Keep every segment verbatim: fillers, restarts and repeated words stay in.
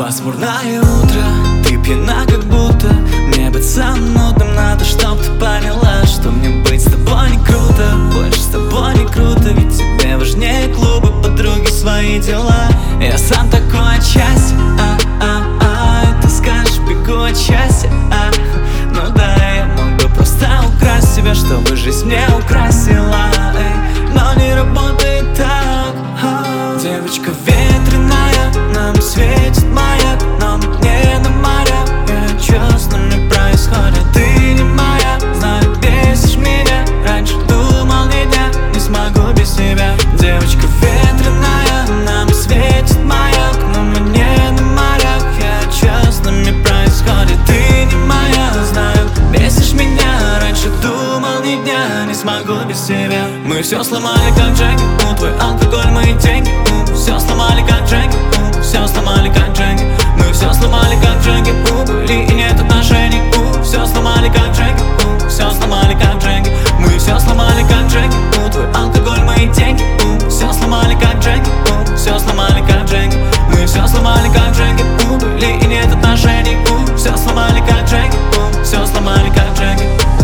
Пасмурное утро, ты пьяна как будто. Мне быть самым нудным надо, чтоб ты поняла, что мне быть с тобой не круто. Больше с тобой не круто, ведь тебе важнее клубы, подруги, свои дела. Я сам такой отчасти, а-а-а, ты скажешь, бегу отчасти, а ну да, я мог бы просто украсть тебя, чтобы жизнь мне украсила, эй, но не работает так. Девочка ветреная, нам светит маяк, но мне на моря. Я чё с нами происходит? Ты не моя, знаю, бесишь меня. Раньше думал, ни дня не смогу без тебя. Девочка ветреная, нам светит маяк, но мне на морях. Я чё с нами происходит? Ты не моя, знаю, бесишь меня. Раньше думал, ни дня не смогу без тебя. Мы все сломали как Джеки, ну твой алкоголь, мои деньги. Все сломали как Джеки, все сломали как Джеки. Мы все сломали как Джеки, были и нет отношений. Все сломали как Джеки, все сломали как Джеки. Мы все сломали как Джеки, твой алкоголь, мои деньги. Все сломали как Джеки, все сломали как Джеки. Мы все сломали как Джеки, были и нет отношений. Все сломали как Джеки, все сломали как Джеки.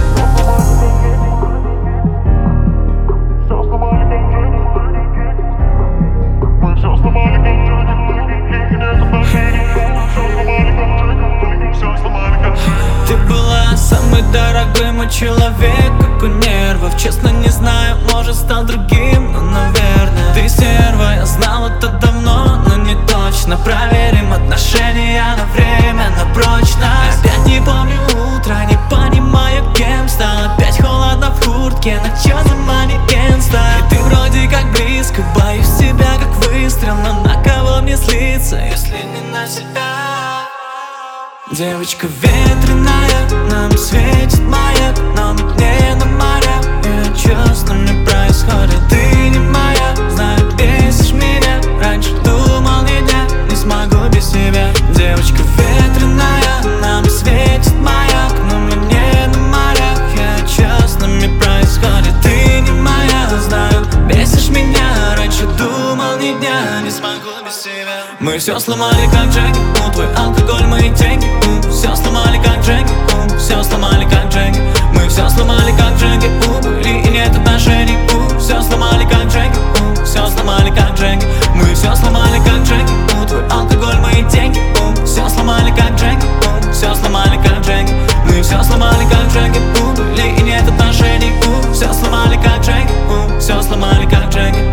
Ты была самый дорогой мой человек, как у нервов. Честно не знаю, может стал другим, но наверное. Ты стерва, я знал это давно, но не точно. Проверим отношения на время, на прочно. Опять не помню утро, не понимаю, кем стал. Опять холодно в куртке, на чё за манекенство? И ты вроде как близко, боюсь тебя как выстрел. Но на кого мне слиться, если не на себя? Девочка ветреная, нам светит маяк, но мне на моря. Я чё с нами происходит? Ты не моя, знаю, бесишь меня. Раньше думал, ни дня не смогу без тебя. Девочка ветреная, нам светит маяк, но мне на морях. Я чё с нами происходит? Ты не моя, знаю, бесишь меня. Раньше думал, ни дня не смогу без тебя. Мы все сломали как Джеки, твой алкоголь, мои деньги. Все сломали как Джеки, все сломали как Джеки. Мы все сломали как Джеки, были и нет отношений. Все сломали как Джеки, все сломали как Джеки. Мы все сломали как Джеки, твой алкоголь, мои деньги. Все сломали как Джеки, все сломали как Джеки. Мы все сломали как Джеки, были и нет отношений. Все сломали как Джеки, все сломали как Джеки.